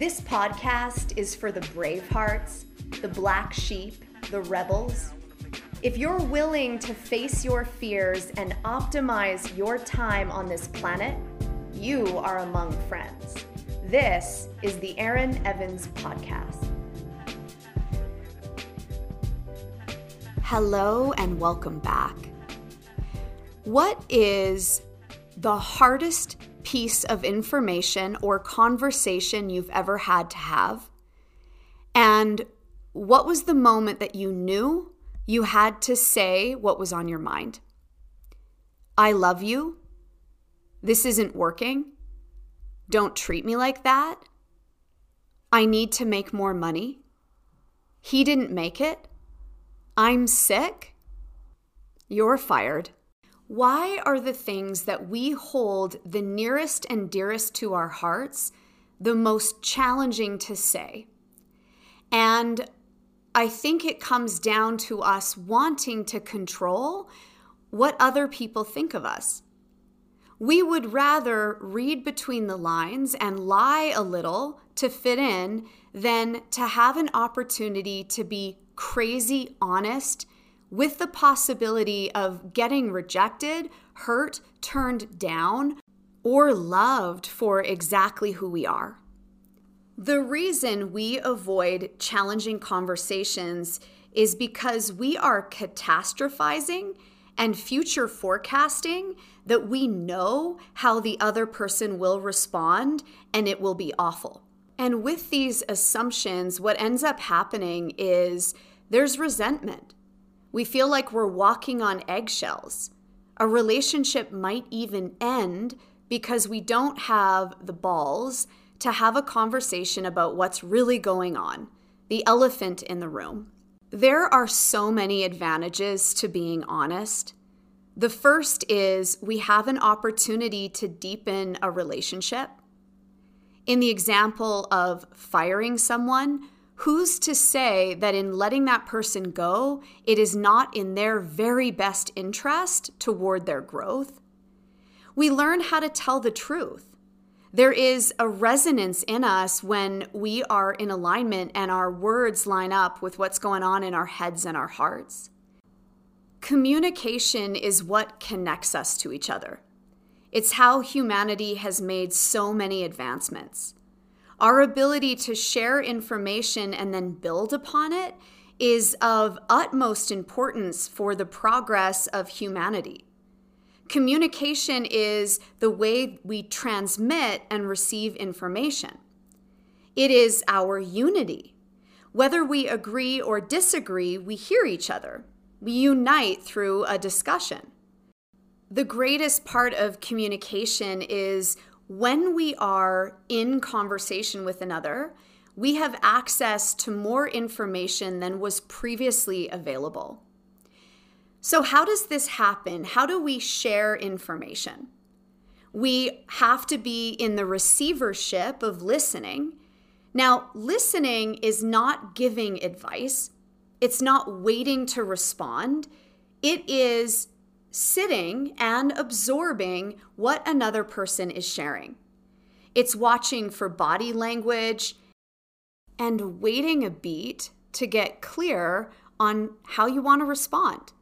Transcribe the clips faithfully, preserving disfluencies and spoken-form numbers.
This podcast is for the bravehearts, the black sheep, the rebels. If you're willing to face your fears and optimize your time on this planet, you are among friends. This is the Erin Evans Podcast. Hello and welcome back. What is the hardest piece of information or conversation you've ever had to have? And what was the moment that you knew you had to say what was on your mind? I love you. This isn't working. Don't treat me like that. I need to make more money. He didn't make it. I'm sick. You're fired. Why are the things that we hold the nearest and dearest to our hearts the most challenging to say? And I think it comes down to us wanting to control what other people think of us. We would rather read between the lines and lie a little to fit in than to have an opportunity to be crazy honest with the possibility of getting rejected, hurt, turned down, or loved for exactly who we are. The reason we avoid challenging conversations is because we are catastrophizing and future forecasting that we know how the other person will respond and it will be awful. And with these assumptions, what ends up happening is there's resentment. We feel like we're walking on eggshells. A relationship might even end because we don't have the balls to have a conversation about what's really going on, the elephant in the room. There are so many advantages to being honest. The first is we have an opportunity to deepen a relationship. In the example of firing someone, who's to say that in letting that person go, it is not in their very best interest toward their growth? We learn how to tell the truth. There is a resonance in us when we are in alignment and our words line up with what's going on in our heads and our hearts. Communication is what connects us to each other. It's how humanity has made so many advancements. Our ability to share information and then build upon it is of utmost importance for the progress of humanity. Communication is the way we transmit and receive information. It is our unity. Whether we agree or disagree, we hear each other. We unite through a discussion. The greatest part of communication is when we are in conversation with another, we have access to more information than was previously available. So how does this happen? How do we share information? We have to be in the receivership of listening. Now, listening is not giving advice. It's not waiting to respond. It is sitting and absorbing what another person is sharing. It's watching for body language and waiting a beat to get clear on how you want to respond.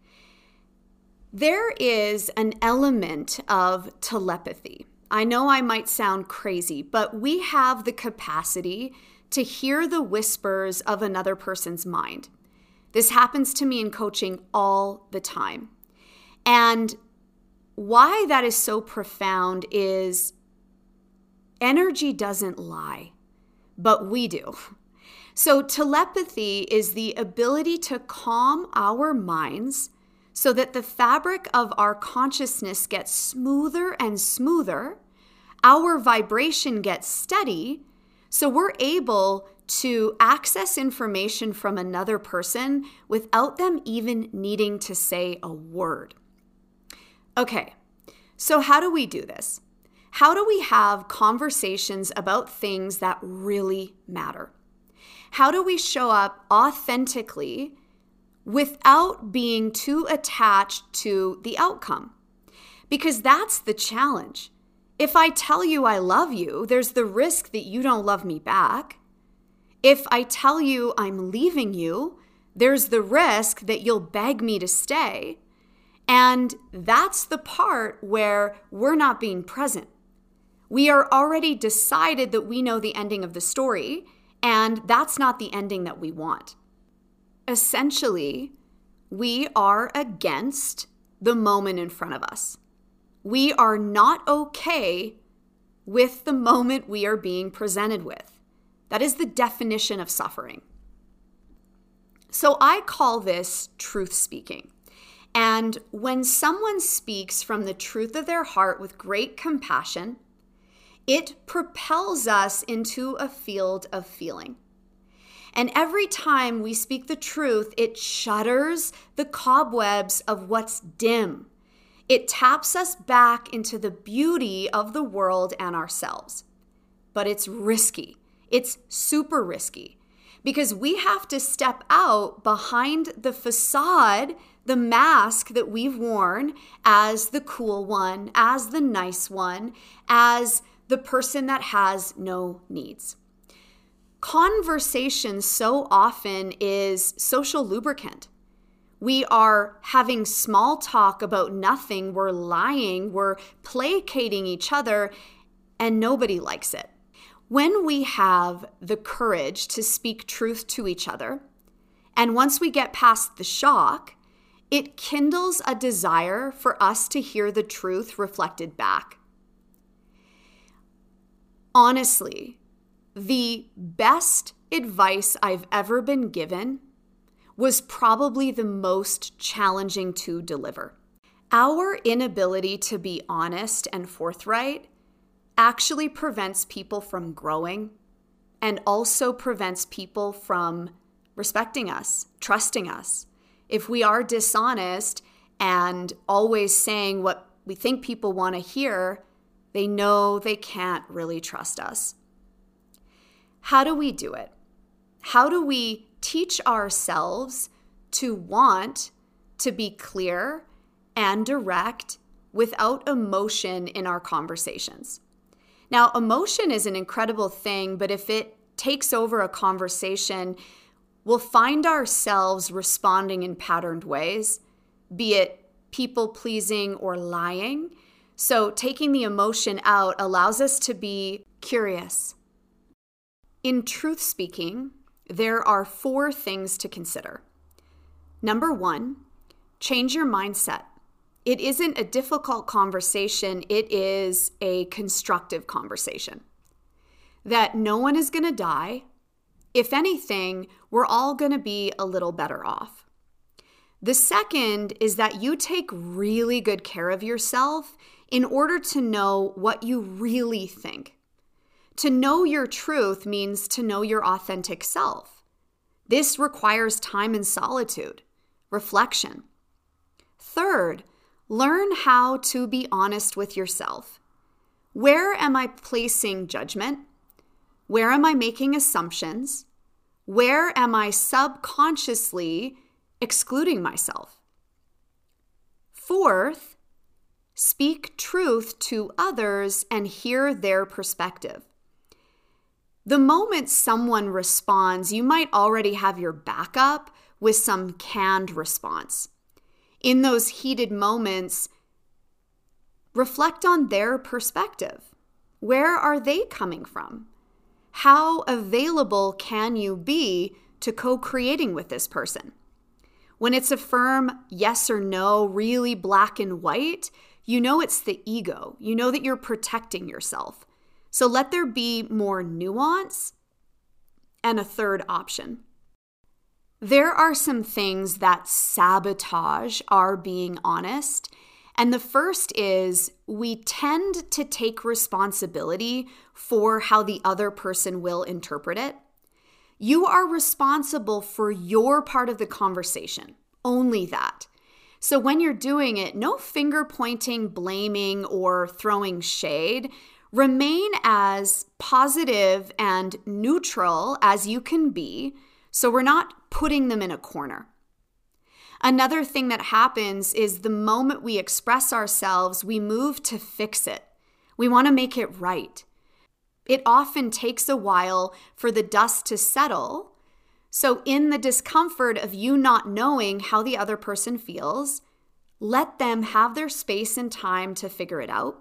There is an element of telepathy. I know I might sound crazy, but we have the capacity to hear the whispers of another person's mind. This happens to me in coaching all the time. And why that is so profound is energy doesn't lie, but we do. So telepathy is the ability to calm our minds so that the fabric of our consciousness gets smoother and smoother, our vibration gets steady, so we're able to access information from another person without them even needing to say a word. Okay, so how do we do this? How do we have conversations about things that really matter? How do we show up authentically without being too attached to the outcome? Because that's the challenge. If I tell you I love you, there's the risk that you don't love me back. If I tell you I'm leaving you, there's the risk that you'll beg me to stay. And that's the part where we're not being present. We are already decided that we know the ending of the story, and that's not the ending that we want. Essentially, we are against the moment in front of us. We are not okay with the moment we are being presented with. That is the definition of suffering. So I call this truth speaking. And when someone speaks from the truth of their heart with great compassion, it propels us into a field of feeling. And every time we speak the truth, it shudders the cobwebs of what's dim. It taps us back into the beauty of the world and ourselves. But it's risky. It's super risky because we have to step out behind the facade, the mask that we've worn as the cool one, as the nice one, as the person that has no needs. Conversation so often is social lubricant. We are having small talk about nothing. We're lying. We're placating each other, and nobody likes it. When we have the courage to speak truth to each other, and once we get past the shock, it kindles a desire for us to hear the truth reflected back. Honestly, the best advice I've ever been given was probably the most challenging to deliver. Our inability to be honest and forthright actually prevents people from growing and also prevents people from respecting us, trusting us. If we are dishonest and always saying what we think people want to hear, they know they can't really trust us. How do we do it? How do we teach ourselves to want to be clear and direct without emotion in our conversations? Now, emotion is an incredible thing, but if it takes over a conversation, we'll find ourselves responding in patterned ways, be it people-pleasing or lying. So taking the emotion out allows us to be curious. In truth speaking, there are four things to consider. Number one, change your mindset. It isn't a difficult conversation, it is a constructive conversation. That no one is going to die. If anything, we're all going to be a little better off. The second is that you take really good care of yourself in order to know what you really think. To know your truth means to know your authentic self. This requires time and solitude, reflection. Third, learn how to be honest with yourself. Where am I placing judgment? Where am I making assumptions? Where am I subconsciously excluding myself? Fourth, speak truth to others and hear their perspective. The moment someone responds, you might already have your backup with some canned response. In those heated moments, reflect on their perspective. Where are they coming from? How available can you be to co-creating with this person? When it's a firm yes or no, really black and white, you know it's the ego. You know that you're protecting yourself. So let there be more nuance and a third option. There are some things that sabotage our being honest. And the first is we tend to take responsibility for how the other person will interpret it. You are responsible for your part of the conversation, only that. So when you're doing it, no finger pointing, blaming, or throwing shade. Remain as positive and neutral as you can be, so we're not putting them in a corner. Another thing that happens is the moment we express ourselves, we move to fix it. We want to make it right. It often takes a while for the dust to settle. So in the discomfort of you not knowing how the other person feels, let them have their space and time to figure it out.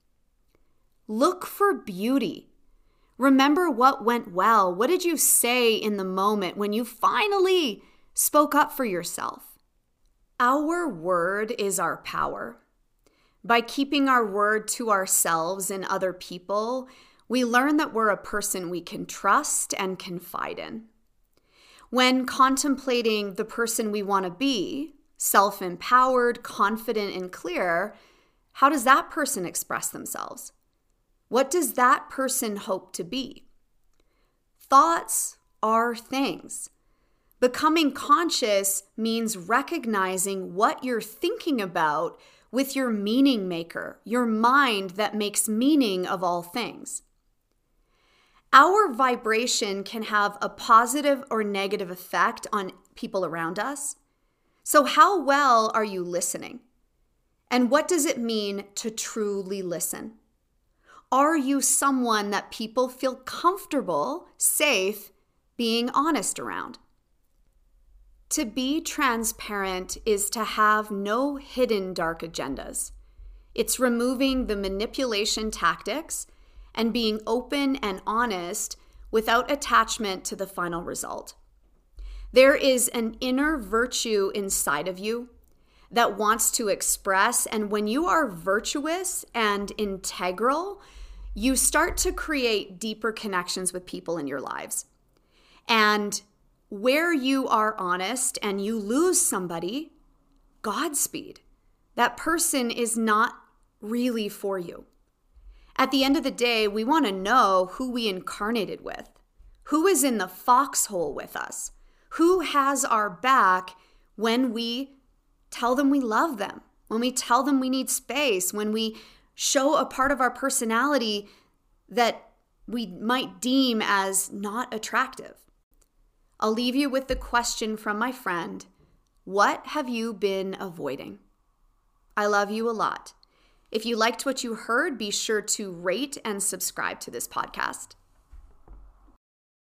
Look for beauty. Remember what went well. What did you say in the moment when you finally spoke up for yourself? Our word is our power. By keeping our word to ourselves and other people, we learn that we're a person we can trust and confide in. When contemplating the person we want to be, self-empowered, confident, and clear, how does that person express themselves? What does that person hope to be? Thoughts are things. Becoming conscious means recognizing what you're thinking about with your meaning maker, your mind that makes meaning of all things. Our vibration can have a positive or negative effect on people around us. So how well are you listening? And what does it mean to truly listen? Are you someone that people feel comfortable, safe, being honest around? To be transparent is to have no hidden dark agendas. It's removing the manipulation tactics and being open and honest without attachment to the final result. There is an inner virtue inside of you that wants to express, and when you are virtuous and integral, you start to create deeper connections with people in your lives. And where you are honest and you lose somebody, Godspeed. That person is not really for you. At the end of the day, we want to know who we incarnated with, who is in the foxhole with us, who has our back when we tell them we love them, when we tell them we need space, when we show a part of our personality that we might deem as not attractive. I'll leave you with the question from my friend, what have you been avoiding? I love you a lot. If you liked what you heard, be sure to rate and subscribe to this podcast.